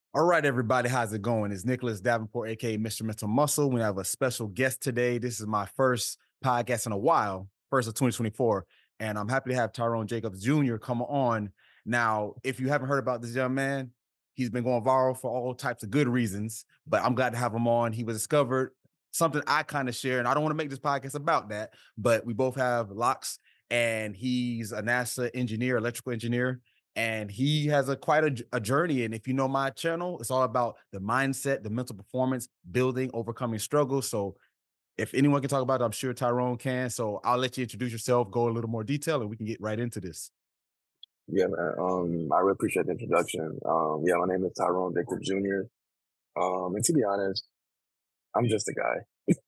All right, everybody, how's it going? It's Nicholas Davenport, aka Mr. Mental Muscle. We have a special guest today. This is my first podcast in a while, first of 2024, and I'm happy to have Tyrone Jacobs Jr. come on. Now, if you haven't heard about this young man, he's been going viral for all types of good reasons, but I'm glad to have him on. He was discovered something I kind of share, and I don't want to make this podcast about that, but we both have locks, and he's a NASA engineer, electrical engineer, and he has quite a journey. And if you know my channel, it's all about the mindset, the mental performance, building, overcoming struggles. So if anyone can talk about it, I'm sure Tyrone can. So I'll let you introduce yourself, go a little more detail, and we can get right into this. Yeah, man. I really appreciate the introduction. Yeah, my name is Tyrone Jacob Jr. And to be honest, I'm just a guy.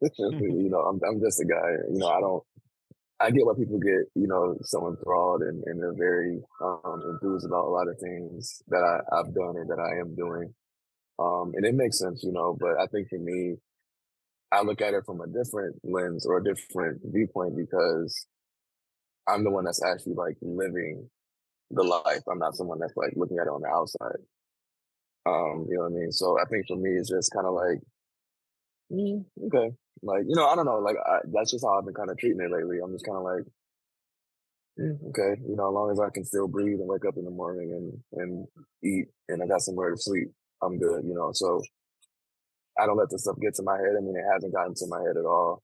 I'm just a guy. I get why people get, so enthralled and they're very enthused about a lot of things that I've done or that I am doing. And it makes sense, but I think for me, I look at it from a different lens or a different viewpoint because I'm the one that's actually like living the life. I'm not someone that's like looking at it on the outside. You know what I mean? So I think for me, it's just kind of like, okay, like, I don't know, like that's just how I've been kind of treating it lately. I'm just kind of like, okay, as long as I can still breathe and wake up in the morning and eat and I got somewhere to sleep, I'm good, So I don't let this stuff get to my head. I mean, it hasn't gotten to my head at all.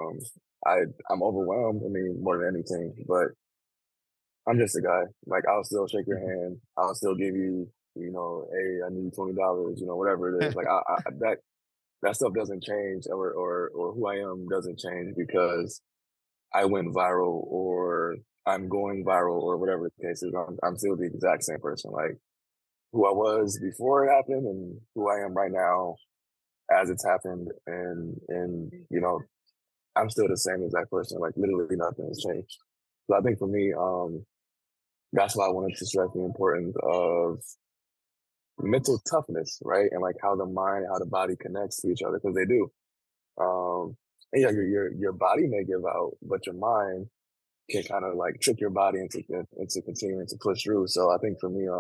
I'm overwhelmed. I mean, more than anything, but I'm just a guy. Like I'll still shake your hand. I'll still give you, hey, I need $20. Whatever it is. Like that stuff doesn't change, or who I am doesn't change because I went viral or I'm going viral or whatever the case is. I'm still the exact same person. Like who I was before it happened and who I am right now as it's happened, and I'm still the same exact person. Like literally nothing has changed. So I think for me, that's why I wanted to stress the importance of mental toughness, right? And like how the mind, how the body connects to each other, because they do. And yeah, your body may give out, but your mind can kind of like trick your body into continuing to push through. So I think for me,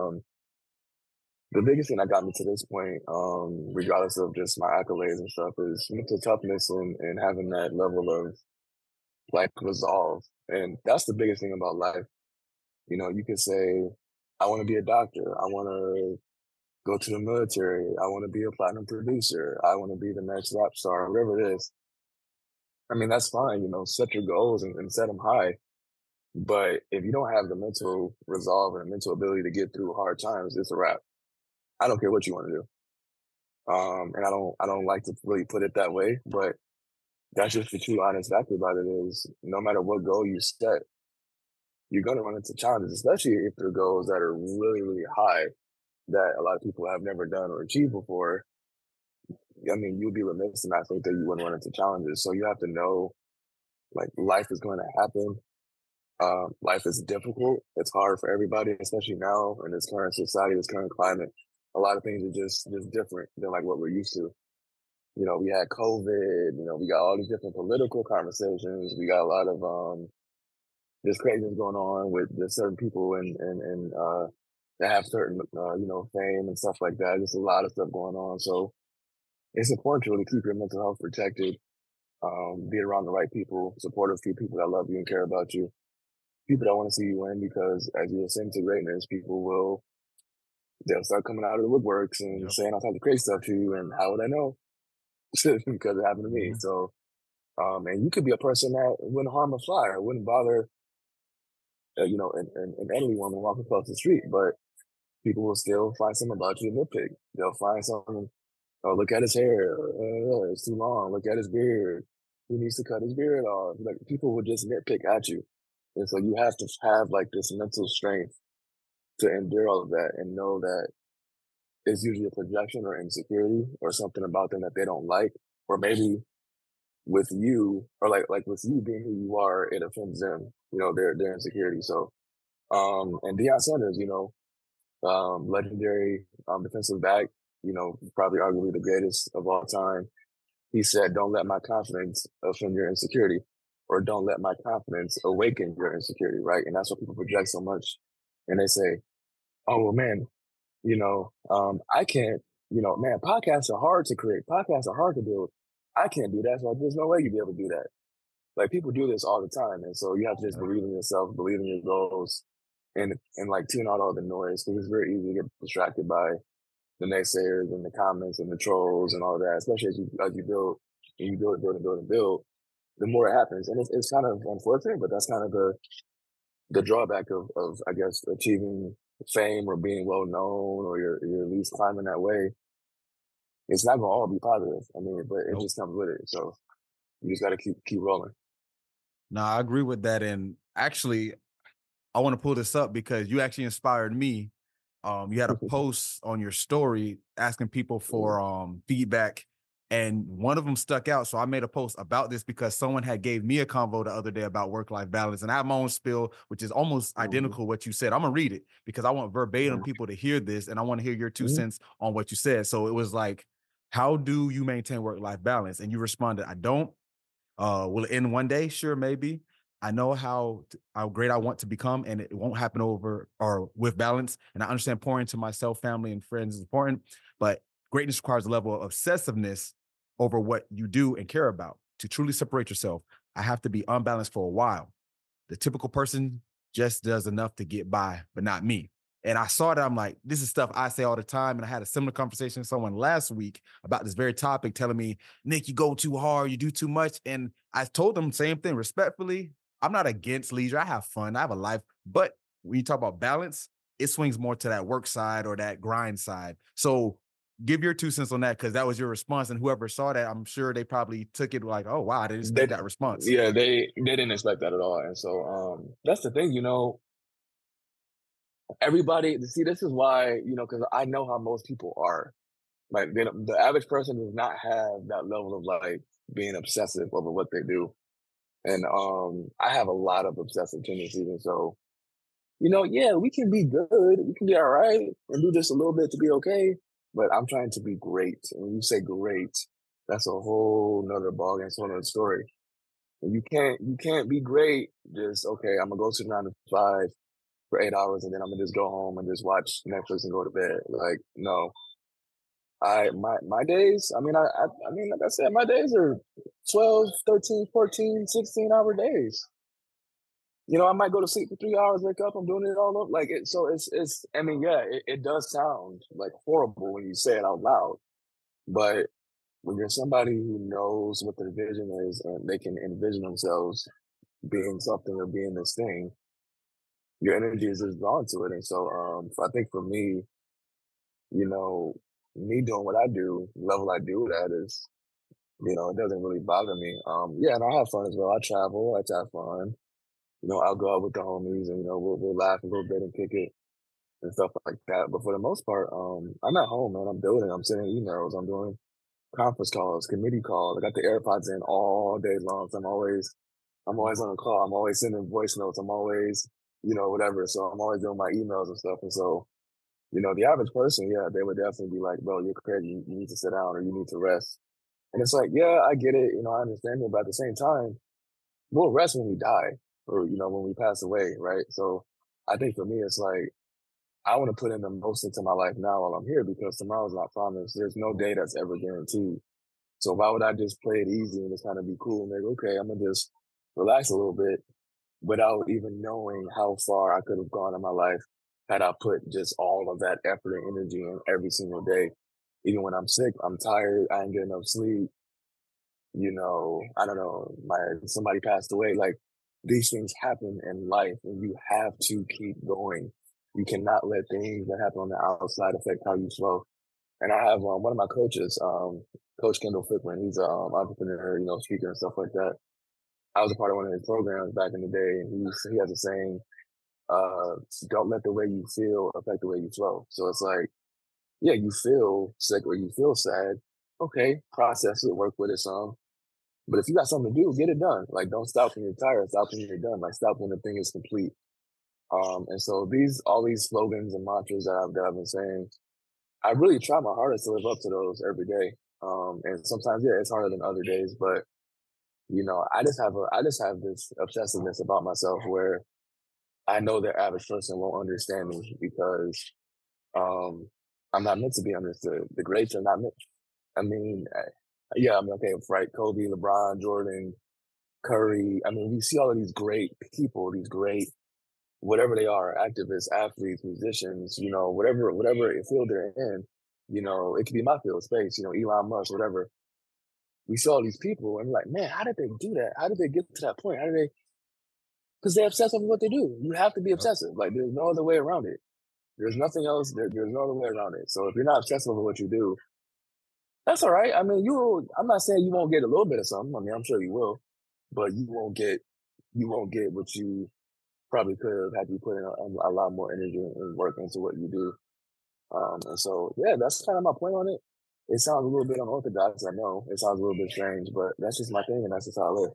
the biggest thing that got me to this point, regardless of just my accolades and stuff, is mental toughness and having that level of like resolve. And that's the biggest thing about life. You could say, I want to be a doctor. I want to go to the military. I want to be a platinum producer. I want to be the next rap star, whatever it is. I mean, that's fine, set your goals and set them high. But if you don't have the mental resolve and the mental ability to get through hard times, it's a wrap. I don't care what you want to do. And I don't like to really put it that way, but that's just the true honest fact about it is no matter what goal you set, you're going to run into challenges, especially if they're goals that are really, really high that a lot of people have never done or achieved before. I mean, you'd be remiss to not think that you wouldn't run into challenges. So you have to know, like, life is going to happen. Life is difficult. It's hard for everybody, especially now in this current society, this current climate. A lot of things are just different than like what we're used to. We had COVID. We got all these different political conversations. We got a lot of just craziness going on with there's certain people and that have certain fame and stuff like that. Just a lot of stuff going on. So it's important to really keep your mental health protected. Be around the right people, supportive people that love you and care about you. People that want to see you win because as you ascend to greatness, they'll start coming out of the woodworks and saying all kinds of crazy stuff to you. And how would I know? Because it happened to me. Mhm. So, and you could be a person that wouldn't harm a fly or wouldn't bother, an elderly woman walking across the street, but people will still find something about you to nitpick. They'll find something. Oh, look at his hair. It's too long. Look at his beard. He needs to cut his beard off. Like people will just nitpick at you. And so you have to have like this mental strength to endure all of that and know that it's usually a projection or insecurity or something about them that they don't like. Or maybe with you or like with you being who you are, it offends them, their insecurity. So, and Deion Sanders, legendary defensive back, probably arguably the greatest of all time. He said, don't let my confidence offend your insecurity or don't let my confidence awaken your insecurity, right? And that's what people project so much. And they say, oh, well, man, I can't Man, podcasts are hard to create. Podcasts are hard to build. I can't do that. So there's no way you'd be able to do that. Like people do this all the time. And so you have to just believe in yourself, believe in your goals and like tune out all the noise because it's very easy to get distracted by the naysayers and the comments and the trolls and all that, especially as you build and you build and build, the more it happens. And it's kind of unfortunate, but that's kind of the drawback of I guess achieving fame or being well known or you're at least climbing that way. It's not gonna all be positive. I mean, but it Nope. just comes with it. So you just gotta keep rolling. No, I agree with that. And actually, I want to pull this up because you actually inspired me. You had a post on your story asking people Mhm, for feedback, and one of them stuck out. So I made a post about this because someone had gave me a convo the other day about work-life balance, and I have my own spill, which is almost mhm, identical to what you said. I'm gonna read it because I want verbatim mhm, people to hear this, and I want to hear your two mhm. cents on what you said. So it was like, "How do you maintain work-life balance?" And you responded, "I don't. Will it end one day? Sure, maybe. I know how great I want to become, and it won't happen over or with balance. And I understand pouring into myself, family, and friends is important, but greatness requires a level of obsessiveness over what you do and care about. To truly separate yourself, I have to be unbalanced for a while. The typical person just does enough to get by, but not me." And I saw that I'm like, this is stuff I say all the time. And I had a similar conversation with someone last week about this very topic, telling me, "Nick, you go too hard, you do too much." And I told them the same thing respectfully. I'm not against leisure. I have fun. I have a life. But when you talk about balance, it swings more to that work side or that grind side. So give your two cents on that because that was your response. And whoever saw that, I'm sure they probably took it like, oh, wow, I didn't expect They, that response. yeah, they didn't expect that at all, and so that's the thing. Everybody. See, this is why because I know how most people are. Like the average person does not have that level of like being obsessive over what they do, and I have a lot of obsessive tendencies, and so yeah, we can be good, we can be all right, and do just a little bit to be okay. But I'm trying to be great, and when you say great, that's a whole nother ballgame, it's another story. And you can't be great. Just okay. I'm gonna go sit down to 5 for 8 hours, and then I'm gonna just go home and just watch Netflix and go to bed. Like no, my days. I mean, like I said, my days are 12, 13, 14, 16 hour days. I might go to sleep for 3 hours, wake up, I'm doing it all up. Like it. So it's. I mean, yeah, it does sound like horrible when you say it out loud, but when you're somebody who knows what their vision is and they can envision themselves being something or being this thing, your energy is just drawn to it. And so, I think for me, you know, me doing what I do, the level I do it at is, it doesn't really bother me. Yeah, and I have fun as well. I travel, I have fun. I'll go out with the homies and, we'll laugh a little bit and kick it and stuff like that. But for the most part, I'm at home, man. I'm building, I'm sending emails, I'm doing conference calls, committee calls. I got the AirPods in all day long. So I'm always on a call. I'm always sending voice notes. I'm always, whatever. So I'm always doing my emails and stuff. And so, the average person, yeah, they would definitely be like, bro, you're crazy. You need to sit down or you need to rest. And it's like, yeah, I get it. I understand it. But at the same time, we'll rest when we die or, when we pass away. Right. So I think for me, it's like, I want to put in the most into my life now while I'm here because tomorrow's not promised. There's no day that's ever guaranteed. So why would I just play it easy and just kind of be cool and like, okay, I'm gonna just relax a little bit without even knowing how far I could have gone in my life had I put just all of that effort and energy in every single day. Even when I'm sick, I'm tired, I ain't getting enough sleep, I don't know, somebody passed away. Like these things happen in life and you have to keep going. You cannot let things that happen on the outside affect how you flow. And I have one of my coaches, Coach Kendall Fickman. He's an entrepreneur, speaker and stuff like that. I was a part of one of his programs back in the day, and he has a saying, uh, "Don't let the way you feel affect the way you flow." So it's like, yeah, you feel sick or you feel sad, okay, process it, work with it some. But if you got something to do, get it done. Like, don't stop when you're tired. Stop when you're done. Like, stop when the thing is complete. And so all these slogans and mantras that I've been saying, I really try my hardest to live up to those every day. And sometimes, yeah, it's harder than other days, but I just have this obsessiveness about myself where I know the average person won't understand me because um, I'm not meant to be understood. The greats are not meant. I mean, yeah, I mean, okay, right? Kobe, LeBron, Jordan, Curry. I mean, we see all of these great people, these great whatever they are, activists, athletes, musicians, whatever field they're in. It could be my field, space. Elon Musk, whatever. We saw all these people, and we're like, man, how did they do that? How did they get to that point? How did they? Because they're obsessed with what they do. You have to be Yep. obsessive. Like, there's no other way around it. There's nothing else. There's no other way around it. So if you're not obsessive with what you do, that's all right. I mean, I'm not saying you won't get a little bit of something. I mean, I'm sure you will, but you won't get what you probably could have had you put in a lot more energy and work into what you do. And so, yeah, that's kind of my point on it. It sounds a little bit unorthodox. I know it sounds a little bit strange, but that's just my thing, and that's just how I live.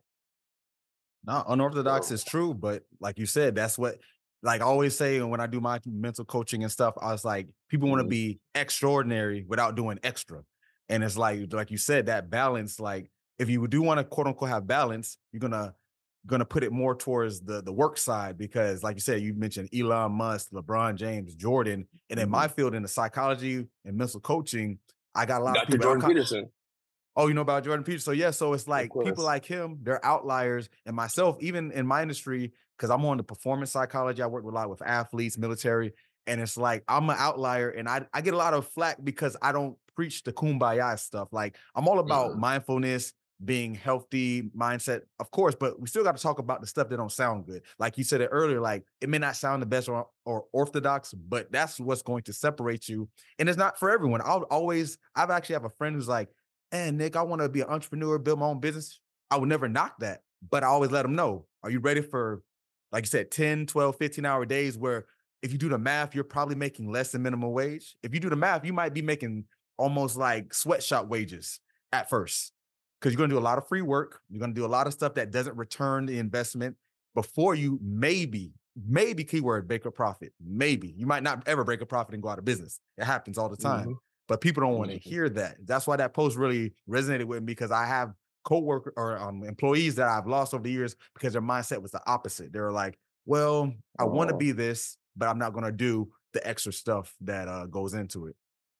No, unorthodox So, is true, but like you said, that's what, like I always say when I do my mental coaching and stuff, I was like, people want to mhm, be extraordinary without doing extra. And it's like you said, that balance, like if you do want to quote unquote have balance, you're gonna put it more towards the work side because like you said, you mentioned Elon Musk, LeBron James, Jordan, and in my mhm. field in the psychology and mental coaching, I got a lot of Dr. people. Jordan Peterson, Oh, you know about Jordan Peterson? So yeah, so it's of like people course. like him, they're outliers. And myself, even in my industry, because I'm on the performance psychology, I work with a lot with athletes, military, and it's like I'm an outlier and I get a lot of flack because I don't preach the kumbaya stuff. Like I'm all about Mm-mm. mindfulness, being healthy, mindset, of course, but we still got to talk about the stuff that don't sound good. Like you said it earlier, like it may not sound the best or orthodox, but that's what's going to separate you. And it's not for everyone. I've actually have a friend who's like, and Nick, I want to be an entrepreneur, build my own business. I would never knock that, but I always let them know, are you ready for, like you said, 10, 12, 15-hour days where if you do the math, you're probably making less than minimum wage. If you do the math, you might be making almost like sweatshop wages at first because you're going to do a lot of free work. You're going to do a lot of stuff that doesn't return the investment before you maybe keyword break a profit. Maybe you might not ever break a profit and go out of business. It happens all the time, Mhm, but people don't want to mhm. hear that. That's why that post really resonated with me because I have coworker or employees that I've lost over the years because their mindset was the opposite. They were like, "Well, I want to Uh, be this, but I'm not going to do the extra stuff that goes into it."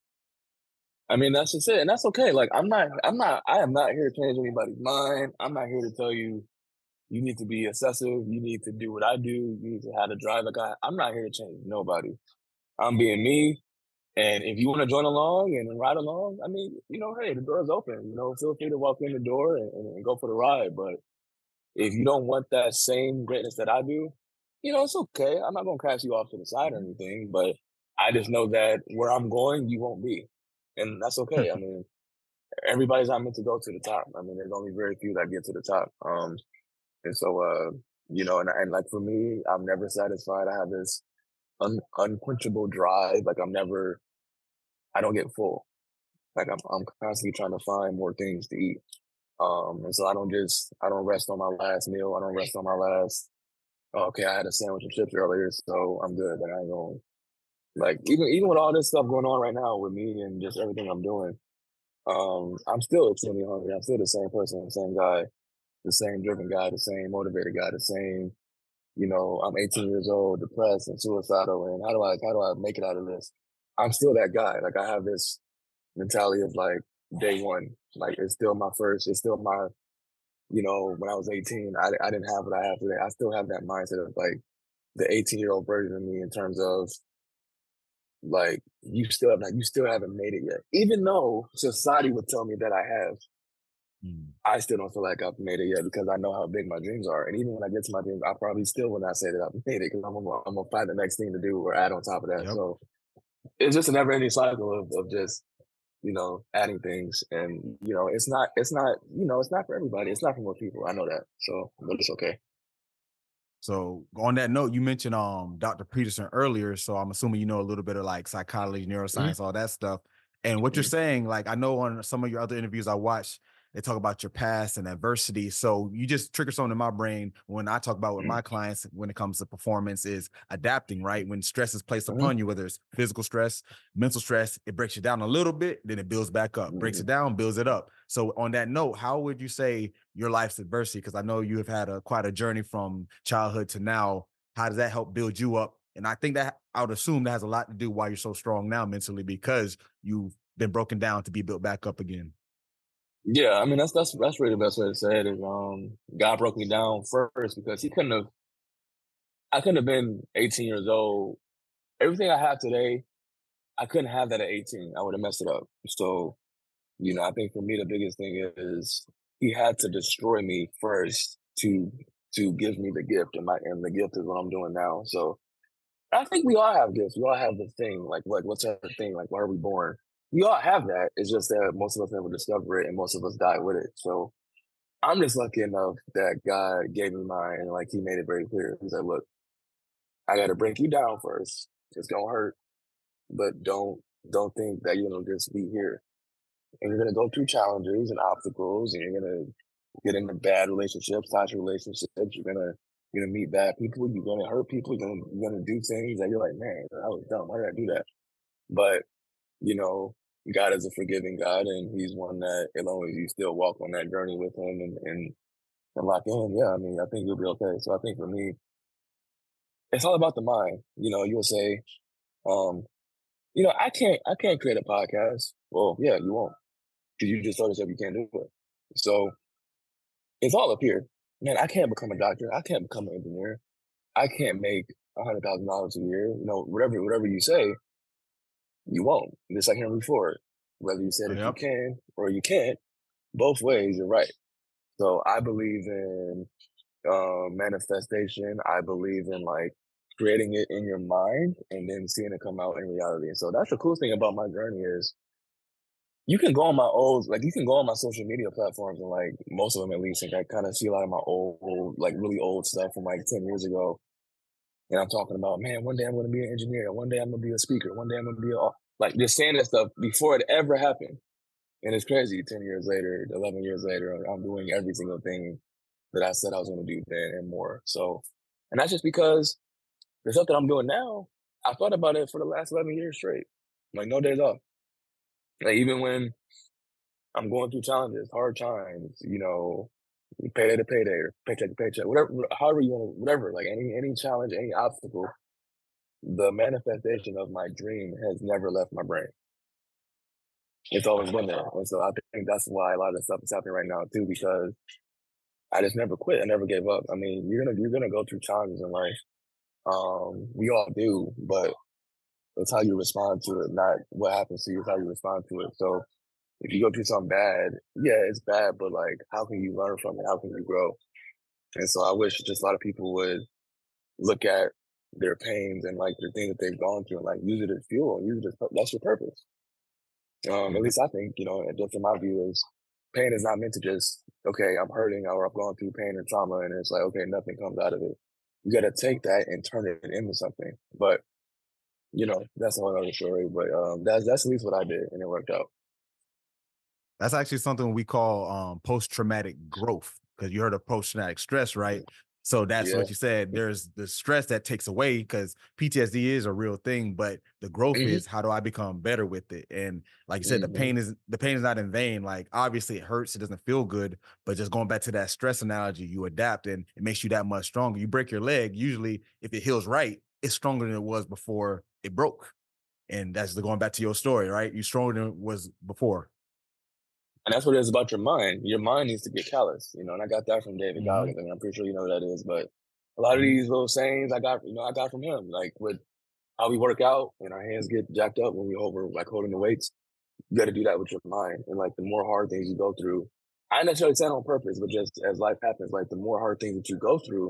I mean, that's just it, and that's okay. Like, I am not here to change anybody's mind. I'm not here to tell you you need to be excessive. You need to do what I do. You need to have a drive. Like, I'm not here to change nobody. I'm being me. And if you want to join along and ride along, I mean, hey, the door is open. Feel free to walk in the door and go for the ride. But if you don't want that same greatness that I do, it's okay. I'm not going to cast you off to the side or anything, but I just know that where I'm going, you won't be. And that's okay. I mean, everybody's not meant to go to the top. I mean, there's only very few that get to the top. And so, and like for me, I'm never satisfied. I have this unquenchable drive. Like I don't get full. Like I'm constantly trying to find more things to eat. And so I don't rest on my last meal. I don't rest on my last, "Oh, okay, I had a sandwich and chips earlier, so I'm good. Like I ain't going, like, even with all this stuff going on right now with me and just everything I'm doing, I'm still extremely hungry. I'm still the same person, the same guy, the same driven guy, the same motivated guy, the same, I'm 18 years old, depressed and suicidal. And how do I make it out of this? I'm still that guy. Like I have this mentality of like day one. Like it's still my, when I was 18, I didn't have what I have today. I still have that mindset of like the 18-year-old version of me in terms of like you still haven't made it yet. Even though society would tell me that I have, Mm. I still don't feel like I've made it yet because I know how big my dreams are. And even when I get to my dreams, I probably still will not say that I've made it because I'm gonna find the next thing to do or add on top of that. Yep. So it's just a never ending cycle of just adding things. And it's not for everybody. It's not for most people. I know that. So, but it's okay. So on that note, you mentioned Dr. Peterson earlier. So I'm assuming you know a little bit of like psychology, Mhm, neuroscience, all that stuff. And what you're mhm, saying, like I know on some of your other interviews I watched, they talk about your past and adversity. So you just trigger something in my brain when I talk about with mhm, my clients when it comes to performance is adapting, right? When stress is placed mhm, upon you, whether it's physical stress, mental stress, it breaks you down a little bit, then it builds back up, breaks it mhm. down, builds it up. So on that note, how would you say your life's adversity? Because I know you have had quite a journey from childhood to now. How does that help build you up And I think that I would assume that has a lot to do why you're so strong now mentally because you've been broken down to be built back up again. Yeah, I mean that's really the best way to say it is God broke me down first because he couldn't have I couldn't have been 18 years old. Everything I have today, I couldn't have that at 18. I would have messed it up. So, I think for me the biggest thing is he had to destroy me first to give me the gift and the gift is what I'm doing now. So I think we all have gifts. We all have the thing. Like what's our thing? Like why are we born? We all have that. It's just that most of us never discover it and most of us die with it. So I'm just lucky enough that God gave me mine and like he made it very clear. He said, look, I gotta break you down first. It's gonna hurt, but don't think that you're gonna just be here. And you're gonna go through challenges and obstacles and you're gonna get into bad relationships, toxic relationships. You're gonna meet bad people, you're gonna hurt people, you're gonna do things that you're like, man, that was dumb. Why did I do that? But you know, God is a forgiving God, and He's one that, as long as you still walk on that journey with Him and lock in, yeah, I mean, I think you'll be okay. So I think for me, it's all about the mind. You'll say, um, I can't create a podcast. Well, yeah, you won't because you just told yourself you can't do it. So it's all up here. Man, I can't become a doctor. I can't become an engineer. I can't make $100,000 a year. Whatever you say, you won't. Just like Henry Ford. Whether you said that you Yep. can or you can't, both ways you're right. So I believe in manifestation. I believe in like creating it in your mind and then seeing it come out in reality. And so that's the cool thing about my journey is you can go on my social media platforms and like most of them at least, like I kind of see a lot of my old, like really old stuff from like 10 years ago. And I'm talking about, man, one day I'm going to be an engineer. One day I'm going to be a speaker. One day I'm going to be like just saying that stuff before it ever happened. And it's crazy. 10 years later, 11 years later, I'm doing every single thing that I said I was going to do then and more. So, and that's just because the stuff that I'm doing now, I thought about it for the last 11 years straight. Like no days off. Like even when I'm going through challenges, hard times, payday to payday or paycheck to paycheck, whatever, however you want to, whatever, like any challenge, any obstacle, the manifestation of my dream has never left my brain. It's always been there. And so I think that's why a lot of the stuff is happening right now too, because I just never quit. I never gave up. I mean, you're gonna go through challenges in life. We all do, but it's how you respond to it, not what happens to you, it's how you respond to it. So if you go through something bad, yeah, it's bad, but like how can you learn from it? How can you grow? And so I wish just a lot of people would look at their pains and like the things that they've gone through and like use it as fuel and use it as that's your purpose. At least I think, just in my view is pain is not meant to just, okay, I'm hurting or I've gone through pain or trauma and it's like, okay, nothing comes out of it. You got to take that and turn it into something. But, that's a whole other story. But that's at least what I did and it worked out. That's actually something we call post-traumatic growth because you heard of post-traumatic stress, right? So that's Yeah. what you said. There's the stress that takes away because PTSD is a real thing, but the growth hmm is how do I become better with it? And like you said, the hmm pain is not in vain. Like obviously it hurts, it doesn't feel good, but just going back to that stress analogy, you adapt and it makes you that much stronger. You break your leg, usually if it heals right, it's stronger than it was before it broke. And that's going back to your story, right? You stronger than it was before. And that's what it is about your mind. Your mind needs to get callous, and I got that from David Hmm. Goggins. I mean, I'm pretty sure you know who that is, but a lot of Hmm. these little sayings I got from him, like with how we work out and our hands get jacked up when we like holding the weights. You got to do that with your mind. And like the more hard things you go through, I not necessarily say it on purpose, but just as life happens, like the more hard things that you go through,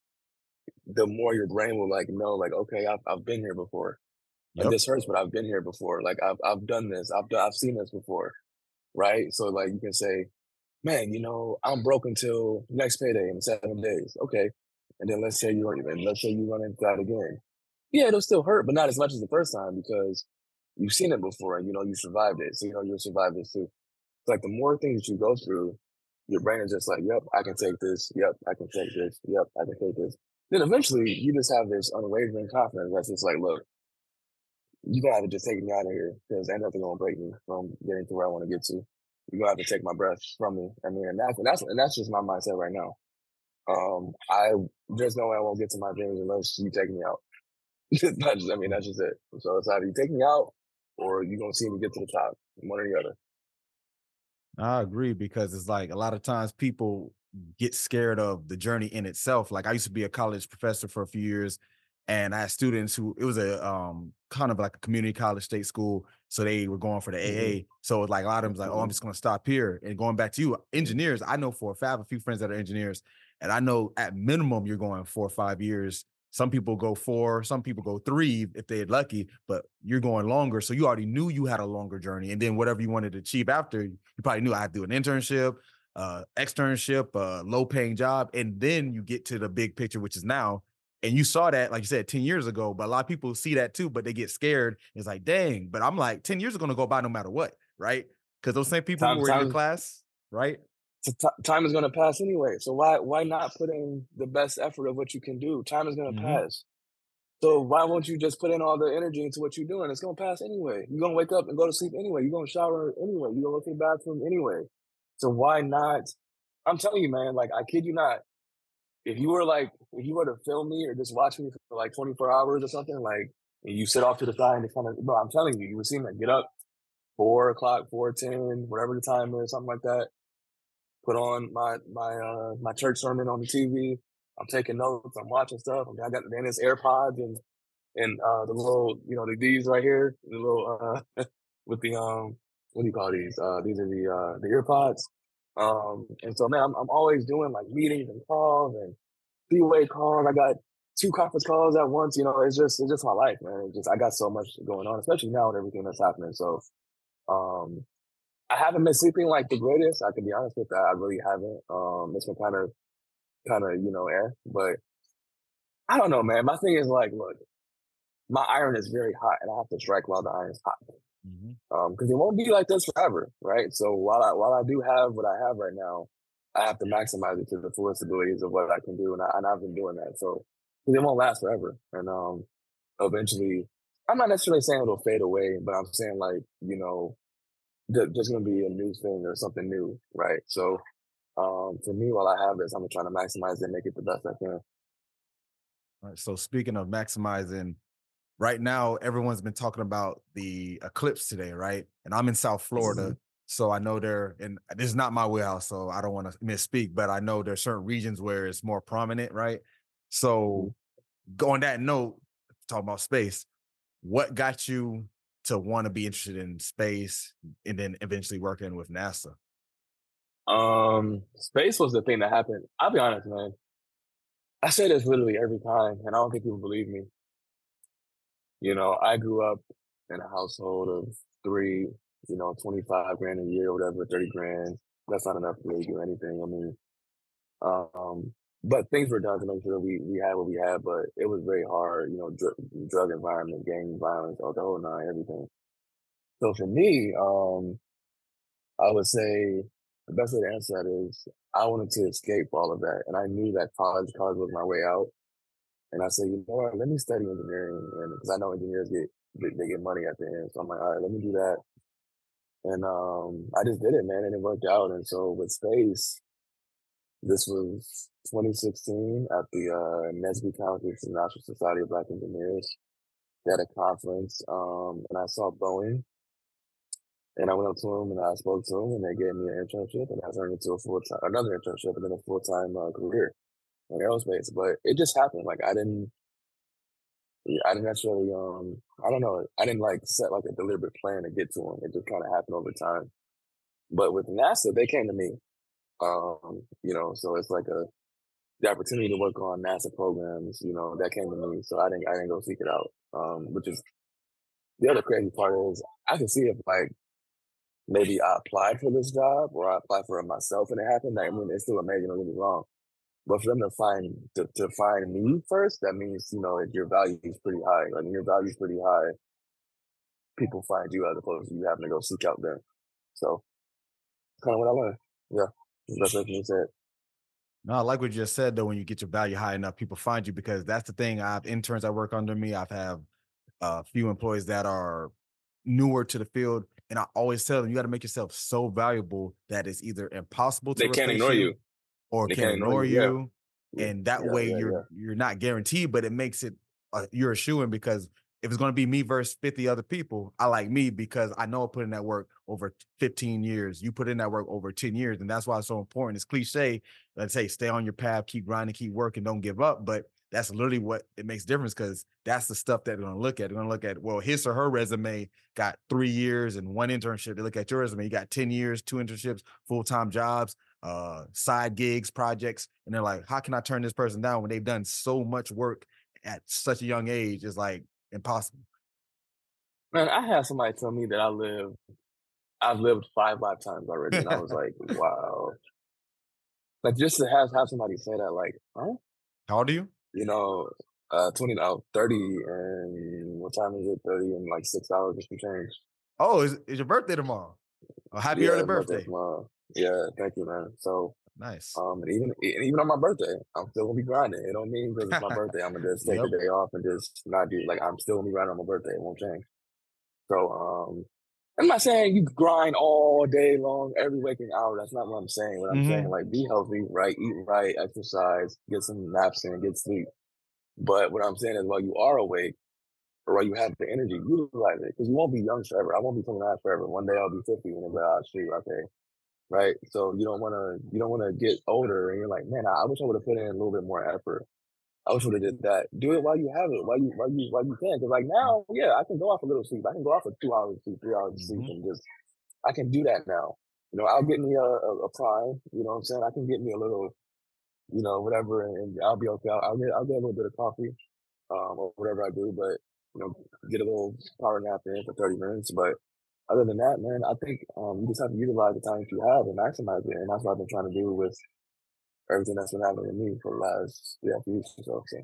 the more your brain will like know, like, okay, I've been here before. Like Yep. this hurts, but I've been here before. Like I've done this. I've seen this before. Right. So like you can say, man, I'm broke until next payday in 7 days. Okay. And then let's say you run into that again. Yeah, it'll still hurt, but not as much as the first time because you've seen it before and you survived it. So you'll survive this too. It's like the more things you go through, your brain is just like, yep, I can take this. Yep, I can take this. Yep, I can take this. Then eventually you just have this unwavering confidence that's just like, look, you're gonna have to just take me out of here because ain't nothing gonna break me from getting to where I want to get to. You're gonna have to take my breath from me. I mean, and that's just my mindset right now. I There's no way I won't get to my dreams unless you take me out. I mean, that's just it. So it's either you take me out or you're gonna see me get to the top, one or the other. I agree because it's like a lot of times people get scared of the journey in itself. Like I used to be a college professor for a few years, and I had students who it was a kind of like a community college state school. So they were going for the Hmm. AA. So it's like a lot of them was like, oh, I'm Hmm. just gonna stop here. And going back to you, engineers, I know for a fact, I have a few friends that are engineers, and I know at minimum you're going 4 or 5 years. Some people go 4, some people go 3 if they're lucky, but you're going longer. So you already knew you had a longer journey. And then whatever you wanted to achieve after, you probably knew I had to do an internship, externship, low paying job. And then you get to the big picture, which is now. And you saw that, like you said, 10 years ago, but a lot of people see that too, but they get scared. It's like, dang, but I'm like, 10 years are going to go by no matter what, right? Because those same people who Time, were in your time, class, right? time is gonna pass anyway. So why not put in the best effort of what you can do? Time is gonna Hmm. pass. So why won't you just put in all the energy into what you're doing? It's gonna pass anyway. You're gonna wake up and go to sleep anyway. You're gonna shower anyway. You're gonna go to the bathroom anyway. So why not? I'm telling you, man, like I kid you not, if you were to film me or just watch me for like 24 hours or something, like and you sit off to the side and kind of, bro, I'm telling you, you would see me like, get up 4 o'clock, 4:10, whatever the time is, something like that. Put on my church sermon on the TV. I'm taking notes. I'm watching stuff. I got then it's AirPods and the little these right here, the little with the what do you call these? These are the earpods. And so man, I'm always doing like meetings and calls and three-way calls. I got 2 conference calls at once. It's just my life, man. It's just I got so much going on, especially now with everything that's happening. So um I haven't been sleeping like the greatest. I can be honest with that. I really haven't. It's been kind of but I don't know, man. My thing is like, look, my iron is very hot, and I have to strike while the iron is hot. Hmm. Because it won't be like this forever, right? So while I do have what I have right now, I have to maximize it to the fullest abilities of what I can do, and I've been doing that. So 'cause it won't last forever, and eventually, I'm not necessarily saying it'll fade away, but I'm saying like there's going to be a new thing or something new, right? So for me, while I have this, I'm trying to maximize it and make it the best I can. Right. So speaking of maximizing, right now everyone's been talking about the eclipse today, right? And I'm in South Mhm. Florida, so I know there, and this is not my wheelhouse, so I don't want to misspeak, but I know there's certain regions where it's more prominent, right? Mhm. So, on that note, talking about space, what got you to want to be interested in space and then eventually working with NASA? Space was the thing that happened. I'll be honest, man. I say this literally every time, and I don't think people believe me. I grew up in a household of three, 25 grand a year or whatever, 30 grand. That's not enough to really do anything. I mean, but things were done to make sure we had what we had, but it was very hard, drug environment, gang violence, all the whole nine, everything. So for me, I would say the best way to answer that is I wanted to escape all of that. And I knew that college was my way out. And I said, you know what, let me study engineering, and because I know engineers they get money at the end. So I'm like, all right, let me do that. And I just did it, man, and it worked out. And so with space, this was 2016 at the Nesby County International Society of Black Engineers. They had a conference, and I saw Boeing, and I went up to him and I spoke to him, and they gave me an internship, and I turned into a full time, another internship, and then a full time career in aerospace. But it just happened. Like I didn't necessarily, I don't know, I didn't like set like a deliberate plan to get to them. It just kind of happened over time. But with NASA, they came to me, so it's like the opportunity to work on NASA programs, that came to me. So I didn't go seek it out. Which is the other crazy part is I can see if like maybe I applied for this job or I applied for it myself and it happened. I mean, it's still amazing, don't get me wrong. But for them to find me first, that means if your value is pretty high. Like when your value is pretty high, people find you as opposed to you having to go seek out them. So kind of what I learned. Yeah, that's what you said. No, I like what you just said though. When you get your value high enough, people find you because that's the thing. I have interns that work under me. I've have a few employees that are newer to the field, and I always tell them you got to make yourself so valuable that it's either impossible to They can't replace ignore you you. or They can can't ignore ignore you. Yeah, you, yeah, and that yeah, way yeah, you're yeah. you're not guaranteed, but it makes it you're a shoo-in because if it's going to be me versus 50 other people, I like me because I know I put in that work over 15 years. You put in that work over 10 years. And that's why it's so important. It's cliche. Let's say stay on your path, keep grinding, keep working, don't give up. But that's literally what it makes difference because that's the stuff that they're going to look at. They're going to look at, well, his or her resume got 3 years and 1 internship. They look at your resume, you got 10 years, 2 internships, full-time jobs, side gigs, projects. And they're like, how can I turn this person down when they've done so much work at such a young age? It's like, impossible. Man, I had somebody tell me that I've lived 5 lifetimes already, and I was like, "Wow." Like, just to have somebody say that, like, "Huh?" How old are you? You know, 20 now, 30, and what time is it? 30 in, like, 6 hours or some change. Oh, is your birthday tomorrow? Oh, happy early Yeah, birthday birthday. tomorrow. Yeah, thank you, man. So, Nice. and even on my birthday, I'm still gonna be grinding. It don't mean because it's my birthday, Imma just take the Yep. day off and just not do like, I'm still gonna be grinding on my birthday, it won't change. So, I'm not saying you grind all day long, every waking hour. That's not what I'm saying. What I'm saying, Mhm. like, be healthy, right? Eat right, exercise, get some naps in, get sleep. But what I'm saying is, while you are awake or while you have the energy, utilize it because you won't be young forever. I won't be 29 forever. One day I'll be 50 and I'll be like, oh, shoot, okay, right? So you don't wanna get older and you're like, man, I wish I would have put in a little bit more effort. I wish I would have did that. Do it while you have it, while you can. Because like now, yeah, I can go off a little sleep. I can go off for 2 hours of sleep, 3 hours of sleep, Mhm. and just I can do that now. I'll get me a prime. You know what I'm saying? I can get me a little, whatever, and I'll be okay. I'll get a little bit of coffee, or whatever I do, but get a little power nap in for 30 minutes. But other than that, man, I think you just have to utilize the time that you have and maximize it, and that's what I've been trying to do with everything that's been happening to me for the last few weeks or so. So.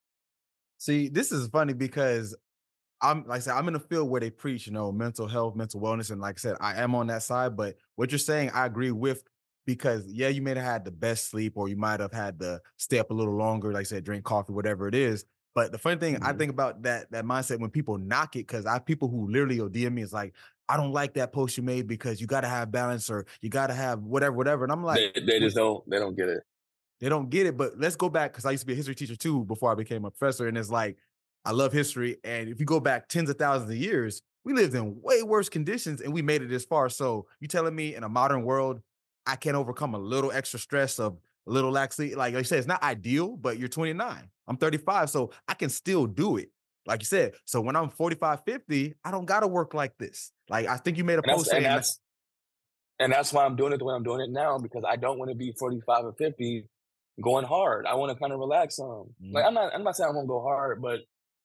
See, this is funny because I'm like I said, I'm in a field where they preach, mental health, mental wellness. And like I said, I am on that side. But what you're saying, I agree with because yeah, you may have had the best sleep or you might have had to stay up a little longer, like I said, drink coffee, whatever it is. But the funny thing, I Mhm. think about that mindset when people knock it, because I have people who literally will DM me, is like, I don't like that post you made because you gotta have balance or you gotta have whatever, whatever. And I'm like, They just don't get it. they don't get it. But let's go back because I used to be a history teacher too before I became a professor. And it's like, I love history. And if you go back tens of thousands of years, we lived in way worse conditions and we made it this far. So you telling me in a modern world, I can't overcome a little extra stress of a little laxity? Like I said, it's not ideal, but you're 29. I'm 35. So I can still do it. Like you said. So when I'm 45, 50, I don't gotta work like this. Like I think you made a And that's post and saying that. that's and that's why I'm doing it the way I'm doing it now because I don't want to be 45 or 50 going hard. I want to kind of relax some. Like Mhm, I'm not saying I won't go hard, but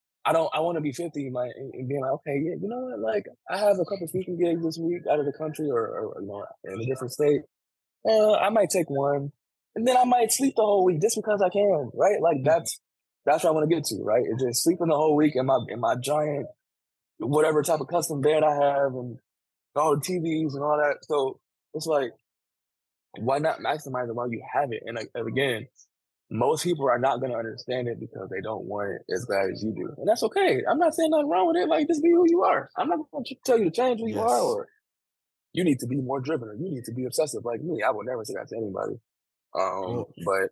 I want to be 50 like and being like, okay, yeah, you know what? Like I have a couple speaking gigs this week out of the country or in a different state. I might take one, and then I might sleep the whole week just because I can, right? Like mhm. that's what I want to get to, right? It's just sleeping the whole week in my giant whatever type of custom bed I have and all the TVs and all that. So it's like, why not maximize it while you have it? And again, most people are not going to understand it because they don't want it as bad as you do, and that's okay. I'm not saying nothing wrong with it. Like, just be who you are. I'm not going to tell you to change who you are, Yes. or you need to be more driven, or you need to be obsessive like me. I would never say that to anybody. Well, But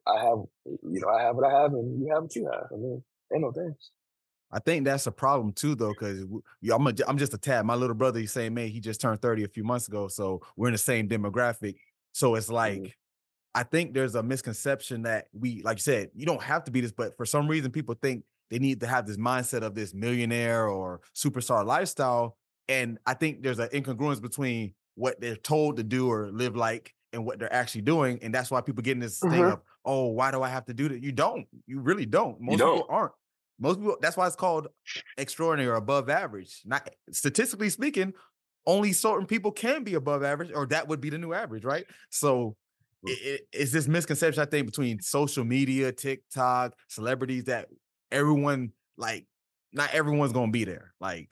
I have what I have, and you have what you have. I mean, ain't no thing. I think that's a problem too, though, because I'm just a tad. My little brother, he's same age. He just turned 30 a few months ago, so we're in the same demographic. So it's Mhm. like I think there's a misconception that we, like you said, you don't have to be this, but for some reason, people think they need to have this mindset of this millionaire or superstar lifestyle. And I think there's an incongruence between what they're told to do or live like and what they're actually doing. And that's why people get in this thing Mhm. of, oh, why do I have to do that? You don't. You really don't. You Most don't. people aren't. Most people, that's why it's called extraordinary or above average. Not statistically speaking, only certain people can be above average, or that would be the new average, right? So it's this misconception I think between social media, TikTok, celebrities that everyone like not everyone's gonna be there.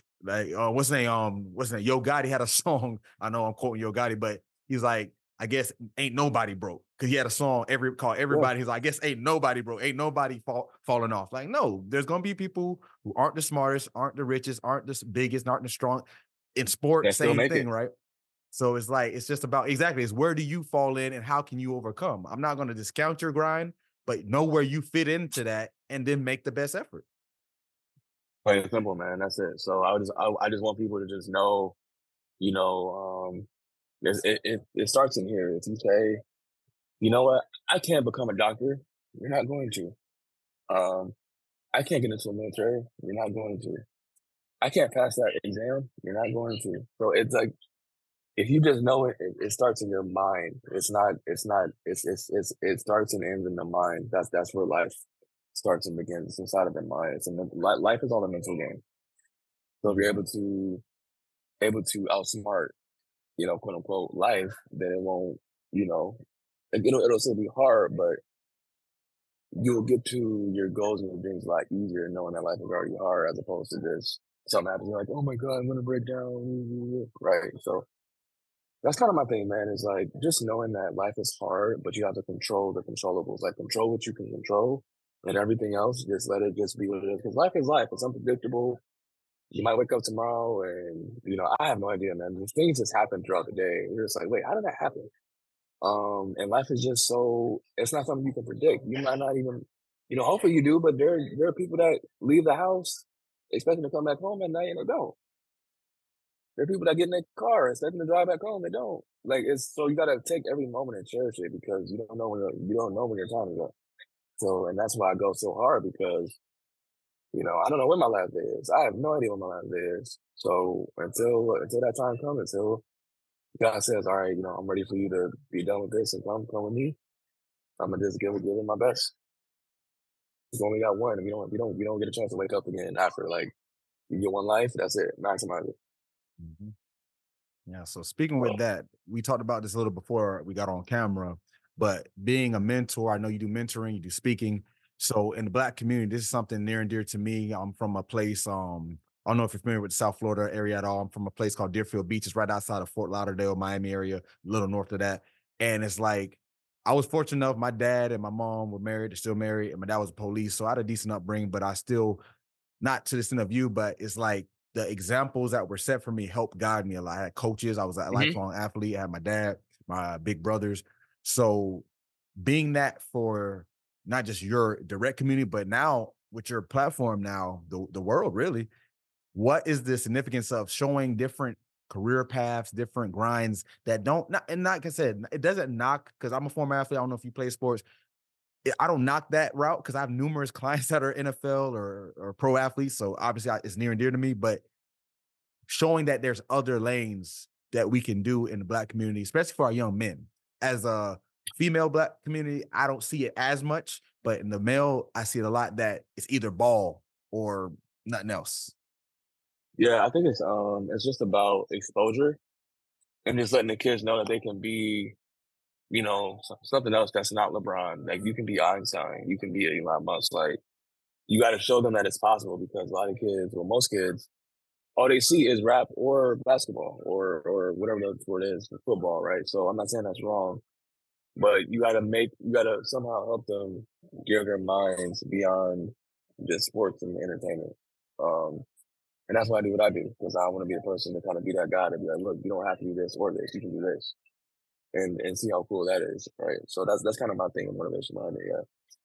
What's his name? Yo Gotti had a song. I know I'm quoting Yo Gotti, but he's like, I guess ain't nobody broke because he had a song called Yeah. Everybody. He's like, I guess ain't nobody broke, ain't nobody falling off. Like, no, there's gonna be people who aren't the smartest, aren't the richest, aren't the biggest, aren't the strong in sport. They still Same make thing, it. right? So it's like it's just about exactly it's where do you fall in and how can you overcome? I'm not going to discount your grind, but know where you fit into that and then make the best effort. Plain and simple, man. That's it. So I just want people to just know, you know, it starts in here. If you say, you know what, I can't become a doctor, you're not going to. Um, I can't get into the military, you're not going to. I can't pass that exam, you're not going to. So it's like if you just know it, it starts in your mind. It starts and ends in the mind. That's where life starts and begins. It's inside of the mind. Life is all a mental game. So if you're Mhm. able to outsmart, quote unquote life, then it won't, you know, it'll still be hard, but you'll get to your goals and your dreams a lot easier knowing that life is already hard as opposed to just something happens, you're like, oh my God, I'm gonna break down. Right. So that's kind of my thing, man, is like just knowing that life is hard, but you have to control the controllables. Like control what you can control and everything else, just let it just be what it is. Because life is life. It's unpredictable. You might wake up tomorrow and, I have no idea, man. These things just happen throughout the day. You're just like, wait, how did that happen? And life is just so it's not something you can predict. You might not even, hopefully you do, but there are people that leave the house expecting to come back home at night and they don't. There are people that get in their car expecting to drive back home, they don't. Like it's so you gotta take every moment and cherish it because you don't know when your time is up. So and that's why I go so hard because, I don't know when my last day is. I have no idea when my last day is. So until that time comes, until God says, all right, I'm ready for you to be done with this and come with me, I'm gonna just give it my best. We only got one. We don't get a chance to wake up again after like you get one life. That's it. Maximize it. Mhm. Yeah. So speaking with So, that, we talked about this a little before we got on camera, but being a mentor, I know you do mentoring, you do speaking. So in the Black community, this is something near and dear to me. I'm from a place, I don't know if you're familiar with the South Florida area at all. I'm from a place called Deerfield Beach. It's right outside of Fort Lauderdale, Miami area, a little north of that. And it's like, I was fortunate enough, my dad and my mom were married, they're still married, and my dad was police. So I had a decent upbringing, but I still not to the extent of you, but it's like the examples that were set for me helped guide me a lot. I had coaches. I was a hmm lifelong athlete. I had my dad, my big brothers. So being that for not just your direct community, but now with your platform now, the world really, what is the significance of showing different career paths, different grinds that don't not and like I said, it doesn't knock because I'm a former athlete. I don't know if you play sports. I don't knock that route because I have numerous clients that are NFL or pro athletes. So obviously it's near and dear to me, but showing that there's other lanes that we can do in the Black community, especially for our young men. As a female Black community, I don't see it as much, but in the male, I see it a lot that it's either ball or nothing else. yeah, I think it's just about exposure and just letting the kids know that they can be, something else that's not LeBron. Like you can be Einstein, you can be Elon Musk. Like you got to show them that it's possible because a lot of kids, well, most kids, all they see is rap or basketball or whatever the sport is, football, right? So I'm not saying that's wrong, but you gotta somehow help them gear their minds beyond just sports and entertainment. Um, and that's why I do what I do because I want to be the person to kind of be that guy to be like, look, you don't have to do this or this, you can do this, and see how cool that is, right? So that's kind of my thing and motivation behind it. Yeah.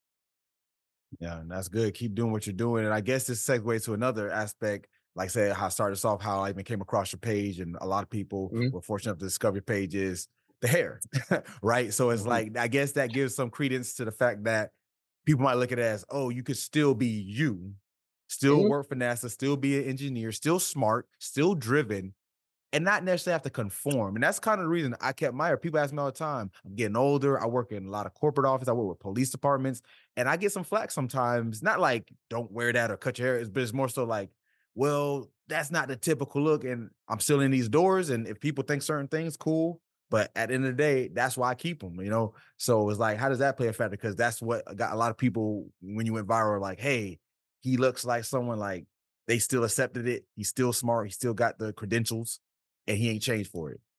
Yeah, and that's good. Keep doing what you're doing. And I guess this segues to another aspect, like I said, how I started this off, how I even came across your page, and a lot of people hmm were fortunate enough to discover your page is the hair, right? So it's hmm like I guess that gives some credence to the fact that people might look at it as, oh, you could still be you, still hmm work for NASA, still be an engineer, still smart, still driven, and not necessarily have to conform. And that's kind of the reason I kept my hair. People ask me all the time. I'm getting older. I work in a lot of corporate office. I work with police departments, and I get some flack sometimes. Not like don't wear that or cut your hair, but it's more so like, well, that's not the typical look. And I'm still in these doors, and if people think certain things, cool. But at the end of the day, that's why I keep them. So it's like, how does that play a factor? Because that's what got a lot of people when you went viral. Like, hey, he looks like someone like they still accepted it. He's still smart. He still got the credentials and he ain't changed for it.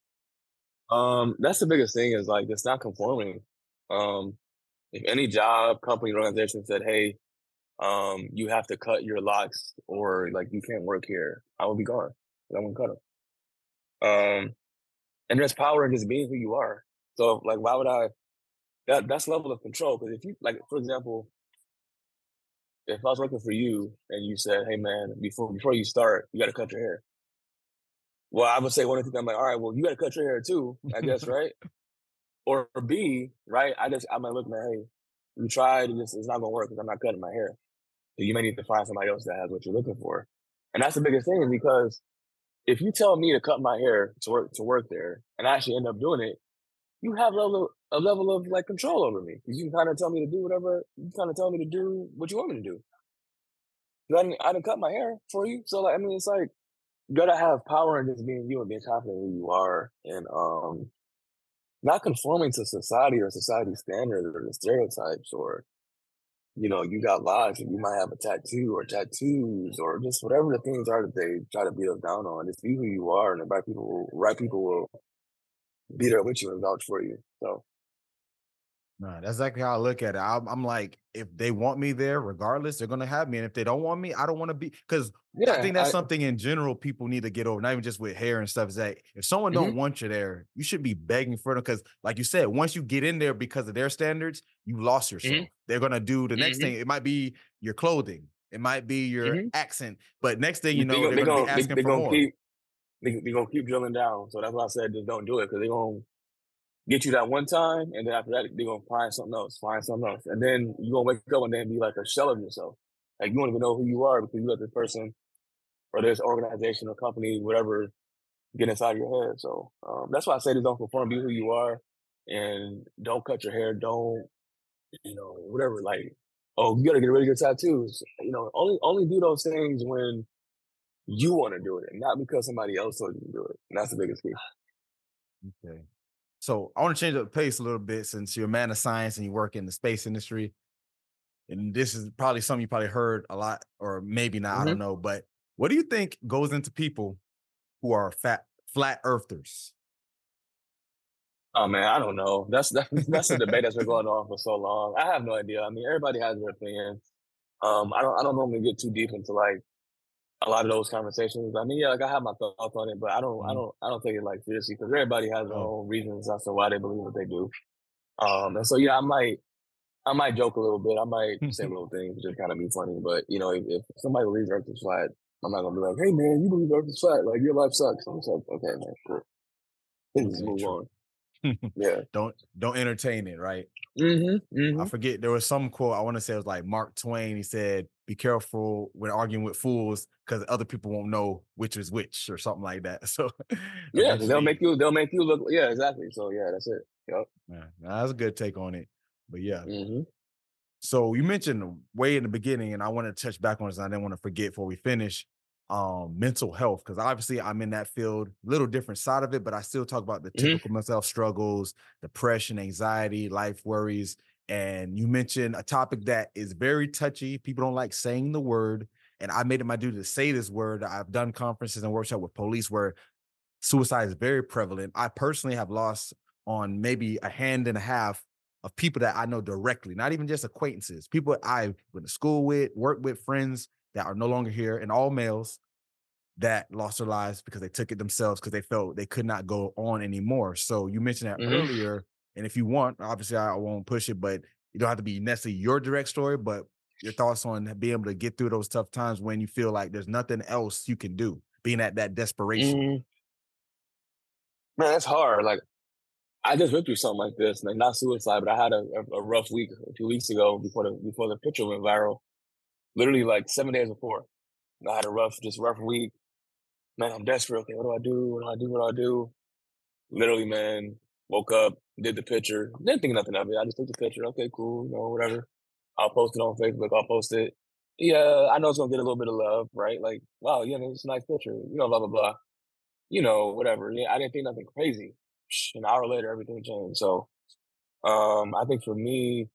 That's the biggest thing is like it's not conforming. Um, if any job, company, or organization said, "Hey, you have to cut your locks or like you can't work here," I would be gone. I wouldn't cut them. And there's power in just being who you are. So like, why would I? That's level of control. Because if you like, for example, if I was working for you and you said, "Hey, man, before you start, you got to cut your hair." Well, I would say one of the things I'm like, "All right, well, you got to cut your hair too, I guess, right?" Or B, right? I'm like, "Look, man, hey, you tried, it's not gonna work because I'm not cutting my hair. So you may need to find somebody else that has what you're looking for." And that's the biggest thing because if you tell me to cut my hair to work there, and I actually end up doing it, you have a level of like control over me because you can kind of tell me to do whatever you kind of tell me to do what you want me to do. 'Cause I didn't cut my hair for you, so like I mean, it's like you gotta have power in just being you and being confident in who you are, and not conforming to society or society standards or the stereotypes or you got lives and you might have a tattoo or tattoos or just whatever the things are that they try to beat us down on. Just be who you are, and the right people will be there with you and vouch for you. So Nah, that's exactly how I look at it. I'm like, if they want me there, regardless, they're gonna have me. And if they don't want me, I don't want to be. Because I yeah, think that's something in general people need to get over. Not even just with hair and stuff. Is that if someone don't mhm, want you there, you should be begging for them. Because, like you said, once you get in there because of their standards, you lost mhm, yourself. They're gonna do the next mhm, thing. It might be your clothing. It might be your mhm. accent. But next thing you They know, gonna they're they gonna be gonna they, asking they for gonna more. keep they gonna keep drilling down. So that's why I said just don't do it because they gonna get you that one time, and then after that they're gonna find something else, and then you gonna wake up and then be like a shell of yourself. Like you don't even know who you are because you let this person or this organization or company, whatever, get inside your head. So that's why I say just don't conform, be who you are, and don't cut your hair. Don't whatever. Like, oh, you got to get rid of your tattoos. Only do those things when you want to do it, and not because somebody else told you to do it. And that's the biggest key. Okay. So I want to change up the pace a little bit since you're a man of science and you work in the space industry. And this is probably something you probably heard a lot, or maybe not, I Hmm. don't know. But what do you think goes into people who are flat earthers? Oh man, I don't know. That's a debate that's been going on for so long. I have no idea. I mean, everybody has their opinion. I don't normally get too deep into like a lot of those conversations. I mean, yeah, like I have my thoughts on it, but I don't, I Mhm. don't, I don't take it like seriously because everybody has their Oh, own reasons as to why they believe what they do. And so yeah, I might joke a little bit. I might say little things to just kind of be funny. But if somebody believes Earth is flat, I'm not gonna be like, "Hey man, you believe Earth is flat? Like your life sucks." I'm just like, "Okay, man, cool. Let's just okay, move true. on." Yeah. Don't entertain it, right? Mhm. I Mhm. forget there was some quote I want to say it was like Mark Twain. He said, "Be careful when arguing with fools because other people won't know which is which," or something like that. So Yeah, because they'll make eventually, you. They'll make you look. Yeah, exactly. So yeah, that's it. Yep. yeah, that's a good take on it. But yeah. Mhm. So you mentioned way in the beginning, and I want to touch back on this. And I didn't want to forget before we finish. Mental health, because obviously I'm in that field, little different side of it, but I still talk about the Mhm. typical mental health struggles, depression, anxiety, life worries. And you mentioned a topic that is very touchy. People don't like saying the word, and I made it my duty to say this word. I've done conferences and workshops with police where suicide is very prevalent. I personally have lost on maybe a hand and a half of people that I know directly, not even just acquaintances, people I went to school with, work with, friends that are no longer here, and all males that lost their lives because they took it themselves because they felt they could not go on anymore. So you mentioned that Mhm. earlier. And if you want, obviously I won't push it, but you don't have to be necessarily your direct story, but your thoughts on being able to get through those tough times when you feel like there's nothing else you can do, being at that desperation. Mhm. Man, that's hard. Like I just went through something like this. Like not suicide, but I had a rough week a few weeks ago before the picture went viral. Literally like 7 days before. I had a rough week. Man, I'm desperate. Okay, what do I do? What do I do? What do I do? Literally, man, woke up, did the picture, didn't think nothing of it. I just took the picture. Okay, cool, whatever. I'll post it on Facebook. I'll post it. Yeah, I know it's gonna get a little bit of love, right? Like, wow, it's a nice picture, blah blah blah. Whatever. Yeah, I didn't think nothing crazy. An hour later, everything changed. So, I think for me,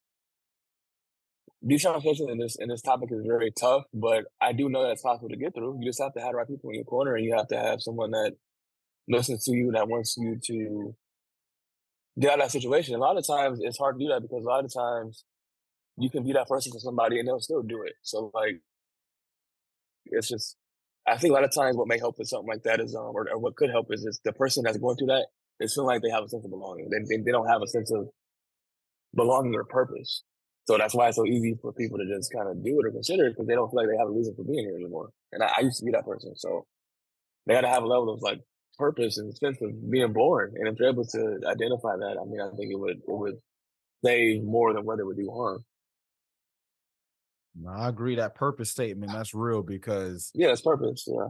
these conversations in this topic is very tough, but I do know that it's possible to get through. You just have to have the right people in your corner, and you have to have someone that listens to you, that wants you to get out of that situation. A lot of times it's hard to do that because a lot of times you can be that person for somebody and they'll still do it. So like it's just I think a lot of times what may help with something like that is or what could help is the person that's going through that is feeling like they have a sense of belonging. They don't have a sense of belonging or purpose. So that's why it's so easy for people to just kind of do it or consider it because they don't feel like they have a reason for being here anymore. And I used to be that person. So they got to have a level of like purpose and sense of being born. And if they're able to identify that, I mean, I think it would save more than what it would do harm. No, I agree that purpose statement, that's real because Yeah, it's purpose. Yeah.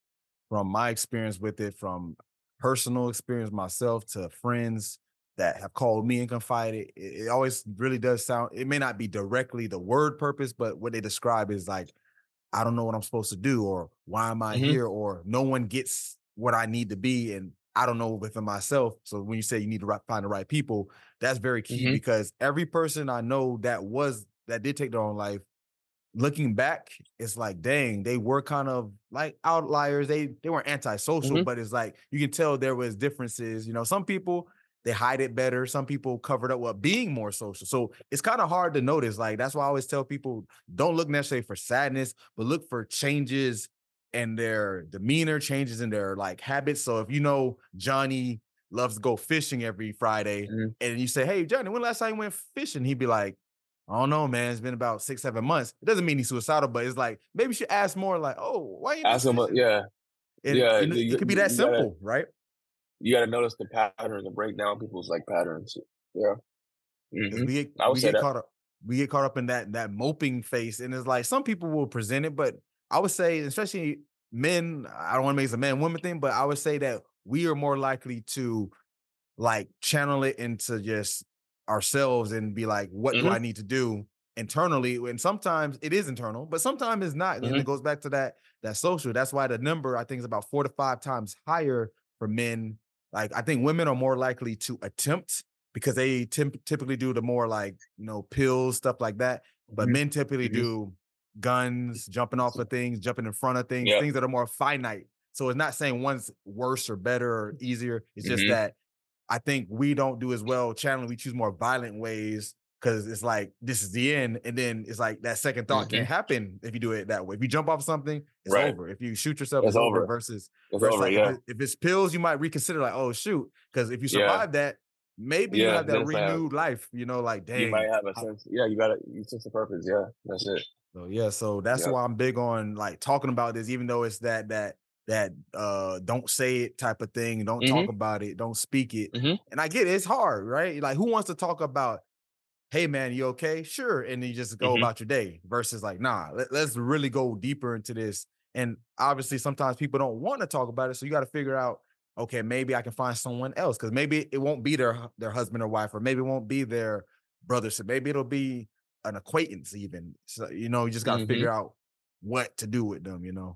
from my experience with it, from personal experience myself to friends that have called me and confided, it always really does sound, it may not be directly the word purpose, but what they describe is like, I don't know what I'm supposed to do, or why am I Hmm. here, or no one gets what I need to be, and I don't know within myself. So when you say you need to find the right people, that's very key Hmm. because every person I know that did take their own life, looking back, it's like, dang, they were kind of like outliers. They weren't antisocial, Hmm. but it's like you can tell there was differences. Some people they hide it better. Some people covered up with being more social. So it's kind of hard to notice. Like that's why I always tell people don't look necessarily for sadness, but look for changes in their demeanor, changes in their like habits. So if Johnny loves to go fishing every Friday, Hmm. and you say, "Hey Johnny, when last time you went fishing?" He'd be like, I don't know, man. It's been about 6, 7 months. It doesn't mean he's suicidal, but it's like maybe you should ask more like, oh, why ain't been Ask them. fishing? Yeah. And Yeah. it could be that You gotta simple, right? you gotta notice the patterns and break down people's like patterns. Yeah. Because Hmm. we get I would we say get that. caught up in that moping face. And it's like some people will present it, but I would say, especially men, I don't want to make it a man woman thing, but I would say that we are more likely to like channel it into just ourselves and be like, what do Hmm. I need to do internally? And sometimes it is internal, but sometimes it's not. And it Hmm. goes back to that social. That's why the number I think is about 4 to 5 times higher for men. Like I think women are more likely to attempt because they typically do the more like, pills, stuff like that. But Hmm. men typically Hmm. do guns, jumping off of things, jumping in front of things, Yeah. things that are more finite. So it's not saying one's worse or better or easier. It's just Hmm. that I think we don't do as well channeling. We choose more violent ways because it's like this is the end, and then it's like that second thought can Hmm. happen if you do it that way. If you jump off something, it's Right. over. If you shoot yourself, It's it's over. over. Versus It's versus over. like if Yeah. if it's pills, you might reconsider like, oh shoot, because if you Yeah. survive that, maybe you Yeah. have that Then it's like renewed life. Like you might dang. have a sense. Yeah. You sense of purpose. Yeah. That's it. So yeah, so that's Yep. why I'm big on like talking about this, even though it's that don't say it type of thing, don't talk Hmm. about it, don't speak it. Hmm. And I get it, it's hard, right? Like who wants to talk about, hey man, you okay? Sure. And then you just go Hmm. about your day versus like, nah, let's really go deeper into this. And obviously sometimes people don't want to talk about it. So you got to figure out, okay, maybe I can find someone else because maybe it won't be their husband or wife, or maybe it won't be their brother. So maybe it'll be an acquaintance even. So, you just got to Hmm. figure out what to do with them.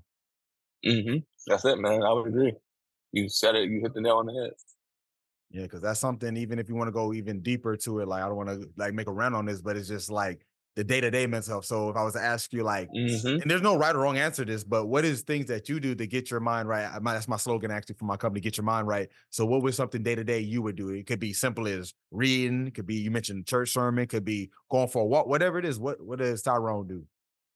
Hmm. That's it, man. I would agree. You said it. You hit the nail on the head. Yeah, because that's something, even if you want to go even deeper to it, like I don't want to like make a rant on this, but it's just like the day-to-day mental health. So if I was to ask you like, Hmm. and there's no right or wrong answer to this, but what is things that you do to get your mind right? That's my slogan actually for my company, get your mind right. So what was something day to day you would do? It could be simple as reading, it could be, you mentioned church sermon, could be going for a walk, whatever it is. What does Tyrone do?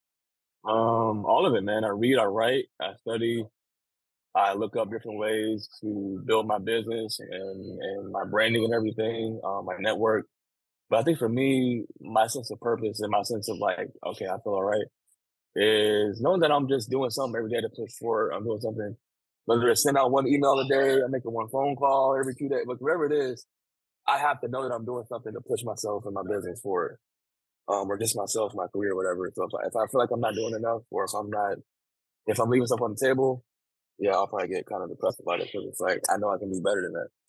All of it, man. I read, I write, I study, I look up different ways to build my business and my branding and everything, my network. But I think for me, my sense of purpose and my sense of like, okay, I feel all right, is knowing that I'm just doing something every day to push forward. I'm doing something, whether it's send out one email a day, I'm making one phone call every 2 days, but whatever it is, I have to know that I'm doing something to push myself and my business forward, or just myself, my career, whatever. So if I feel like I'm not doing enough, or if I'm leaving stuff on the table, yeah, I'll probably get kind of depressed about it because it's like I know I can do better than that.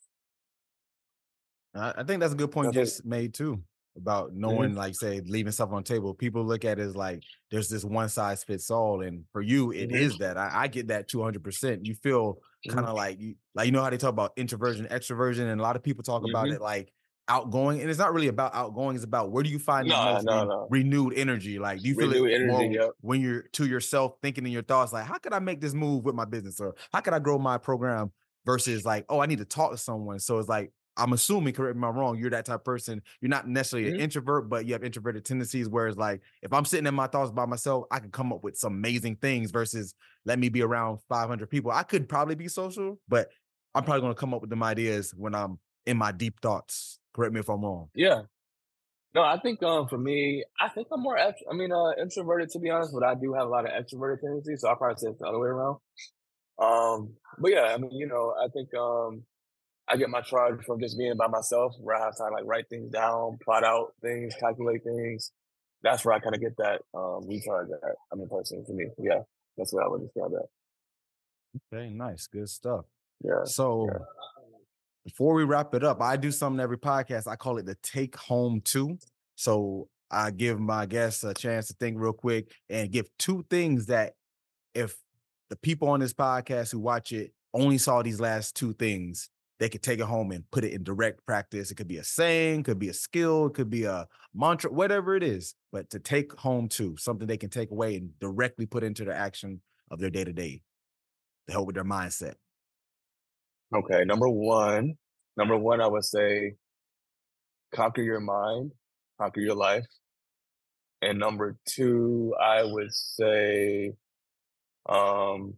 I think that's a good I point you think. just made too about Hmm. knowing, like, say, leaving stuff on the table. People look at it as like there's this one size fits all, and for you, it Hmm. is that. I get that 200%. You feel kind Hmm. of like you know how they talk about introversion, extroversion, and a lot of people talk about Hmm. it like outgoing, and it's not really about outgoing. It's about where do you find the No, most no, no. renewed energy? Like, do you feel it Renewed energy. more Yep. when you're to yourself, thinking in your thoughts, like, how could I make this move with my business, or how could I grow my program? Versus like, oh, I need to talk to someone. So it's like I'm assuming, correct me if I'm wrong, you're that type of person. You're not necessarily an Hmm. introvert, but you have introverted tendencies. Whereas, like, if I'm sitting in my thoughts by myself, I can come up with some amazing things versus let me be around 500 people. I could probably be social, but I'm probably going to come up with them ideas when I'm in my deep thoughts. Correct me if I'm wrong. Yeah. No, I think for me, I think I'm more introverted to be honest, but I do have a lot of extroverted tendencies, so I probably say it's the other way around. But yeah, I mean, I think I get my charge from just being by myself, where I have time to like write things down, plot out things, calculate things. That's where I kind of get that recharge at. I mean, personally for me, yeah, that's what I would describe that. Okay, nice, good stuff. Yeah, So yeah. before we wrap it up, I do something every podcast. I call it the take home two. So I give my guests a chance to think real quick and give two things that if the people on this podcast who watch it only saw these last two things, they could take it home and put it in direct practice. It could be a saying, could be a skill, it could be a mantra, whatever it is. But to take home to something they can take away and directly put into the action of their day to day to help with their mindset. Okay, number one, I would say conquer your mind, conquer your life, and number two, I would say um,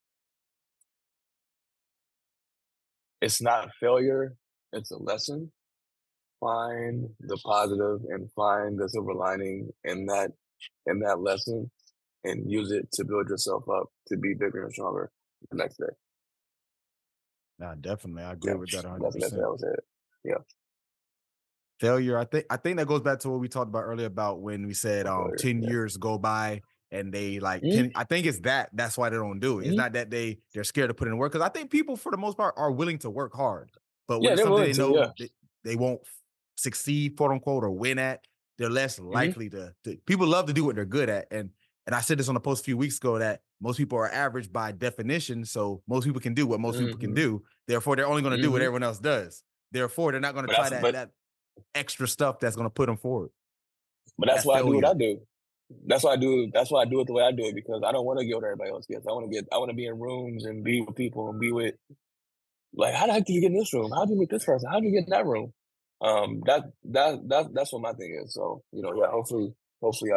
it's not failure, it's a lesson. Find the positive and find the silver lining in that lesson and use it to build yourself up to be bigger and stronger the next day. Nah, definitely. I agree Yeah, with that that's the best way I 100%. would say it. Yeah, Failure, I think that goes back to what we talked about earlier about when we said no failure. 10 Yeah. years go by and they like Mhm, 10. I think it's that's why they don't do it. It's mhm. not that they're scared to put in work because I think people for the most part are willing to work hard. But when Yeah, it's they're something willing they to. Yeah. know they won't succeed, quote unquote, or win at, they're less Hmm. likely to people love to do what they're good at. And I said this on a post a few weeks ago that most people are average by definition. So most people can do what most people can Hmm. do. Therefore, they're only going to do what Hmm. everyone else does. Therefore, they're not going to But try that's but that extra stuff that's going to put them forward. but that's That why I do what failure. I do. That's why I do it the way I do it because I don't want to get what everybody else gets. I want to be in rooms and be with people and be with like how the heck did you get in this room? How did you meet this person? How did you get in that room? That's what my thing is. So yeah. Hopefully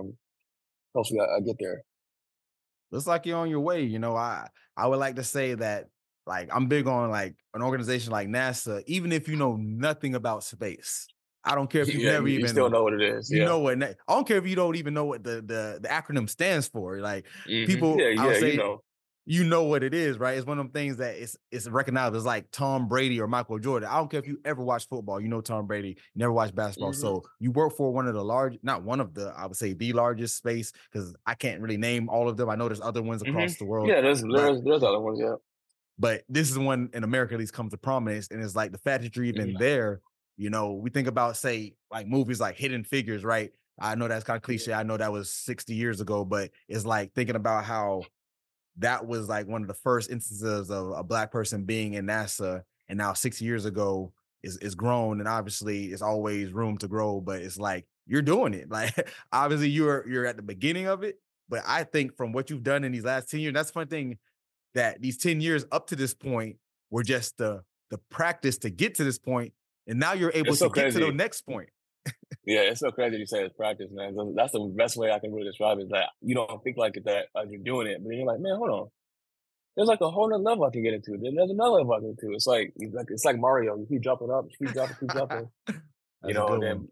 I get there. Looks like you're on your way. I would like to say that like I'm big on like an organization like NASA, even if you know nothing about space. I don't care if you've Yeah, never you still even know what it is. you Yeah. know what I don't care if you don't even know what the acronym stands for. Like Yeah, people, I would yeah. say you know what it is, right? It's one of them things that it's recognizable. It's like Tom Brady or Michael Jordan. I don't care if you ever watch football, you know Tom Brady, you never watched basketball. Hmm. So you work for one of the large, not one of the, I would say the largest space, because I can't really name all of them. I know there's other ones Hmm. across the world, Yeah, but there's other ones. Yeah. this is one in America at least comes to prominence. And it's like the fact that you're even Hmm. there, we think about, say, like movies like Hidden Figures, right? I know that's kind of cliche. I know that was 60 years ago, but it's like thinking about how that was like one of the first instances of a black person being in NASA, and now 6 years ago is grown, and obviously it's always room to grow, but it's like you're doing it. Like obviously you're at the beginning of it, but I think from what you've done in these last 10 years, that's one thing that these 10 years up to this point were just the practice to get to this point, and now you're able It's to so get to the crazy. next point. Yeah, it's so crazy you say it's practice, man. That's the best way I can really describe it. Is that you don't think like that as you're doing it, but then you're like, man, hold on. There's like a whole nother level I can get into. Then there's another level I can get into. It's like Mario. You keep jumping up, you keep jumping, keep jumping. That's a good And one.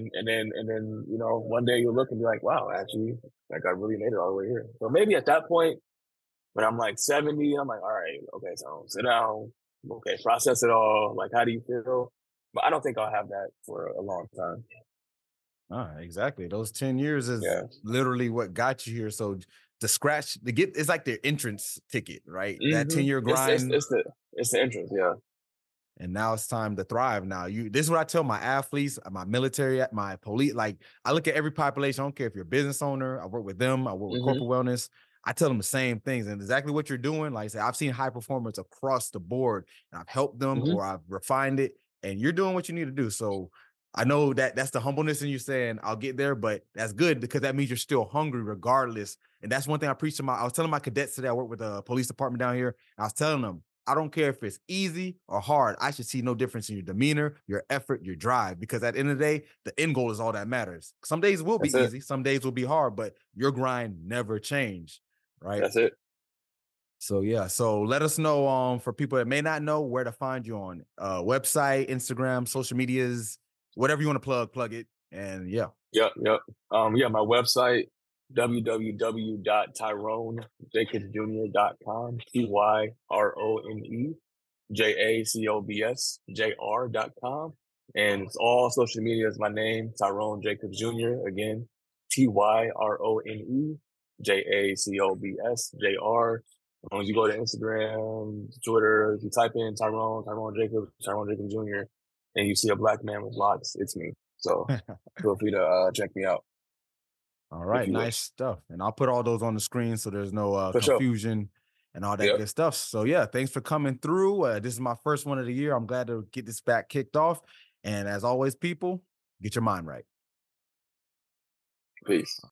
then one day you'll look and be like, wow, actually, like I really made it all the way here. So maybe at that point, when I'm like 70, I'm like, all right, okay, so sit down, okay, process it all. Like, how do you feel? But I don't think I'll have that for a long time. Exactly. Those 10 years is Yeah. literally what got you here. So to get it's like their entrance ticket, right? That Hmm. 10-year It's it's grind, it's the it's the entrance. Yeah. and now it's time to thrive. Now, this is what I tell my athletes, my military, my police. Like I look at every population. I don't care if you're a business owner, I work with them, I work with Hmm. corporate wellness. I tell them the same things and exactly what you're doing. Like I said, I've seen high performers across the board and I've helped them Hmm. or I've refined it, and you're doing what you need to do. So I know that that's the humbleness in you saying I'll get there, but that's good because that means you're still hungry regardless. And that's one thing I preach to I was telling my cadets today. I work with a police department down here. I was telling them, I don't care if it's easy or hard. I should see no difference in your demeanor, your effort, your drive, because at the end of the day, the end goal is all that matters. Some days will be That's it. easy, some days will be hard, but your grind never change, right? That's it. So yeah, so let us know for people that may not know where to find you on website, Instagram, social medias, whatever you want to plug it. And yeah. Yep, yep. Yeah, my website, www.tyronejacobsjr.com, TYRONEJACOBSJR.com. And it's all social media is my name, Tyrone Jacobs Jr. Again, TYRONEJACOBSJR. As long as you go to Instagram, Twitter, if you type in Tyrone Jacobs, Tyrone Jacobs Jr., and you see a black man with locks, it's me. So feel free to check me out All if right, you nice wish. stuff. And I'll put all those on the screen so there's no For sure. confusion and all that Yep. good stuff. So yeah, thanks for coming through. This is my first one of the year. I'm glad to get this back kicked off. And as always, people, get your mind right. Peace.